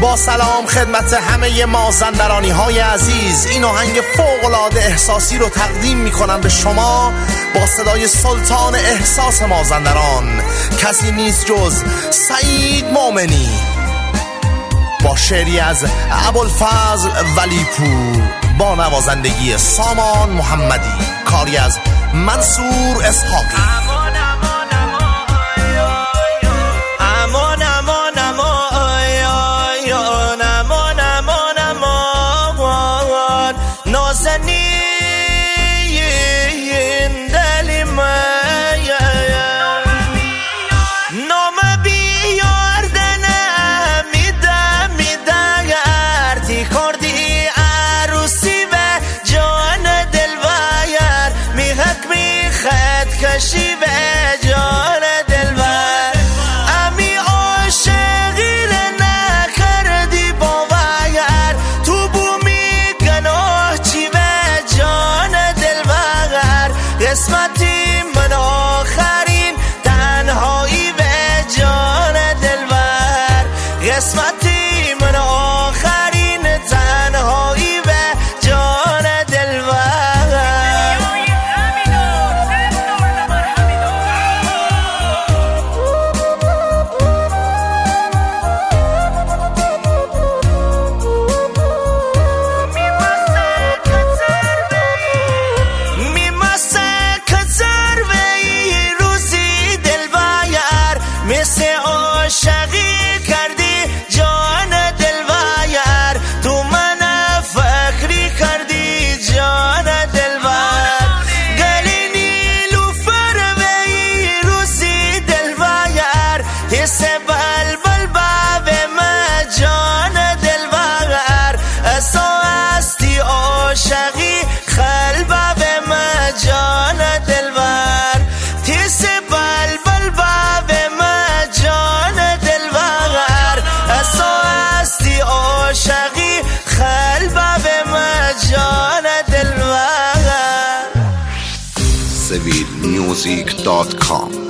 با سلام خدمت همه مازندرانی های عزیز، این آهنگ فوق‌العاده احساسی رو تقدیم میکنم به شما با صدای سلطان احساس مازندران، کسی نیست جز سعید مومنی، با شعری از ابوالفضل ولیپور با نوازندگی سامان محمدی، کاری از منصور اسحاقی. کشی به جان دلبر امی عاشقی نکردی باور تو بومی گناه چی به جان دلبر قسمتی من آخرین تنهایی به جان دلبر قسمتی من آخرین تنهایی به جان دلبر مثل عاشقی کردی جان دلبر تو من فکری کردی جان دلبر گلی نیلوفر وی روزی دلبر حس بلبل باب ما جان دلبر اسا استی عاشقی خل باب ما جان دلبر حس بلبل باب عاشقی خلبه به مجان دلبر. civilmusic.com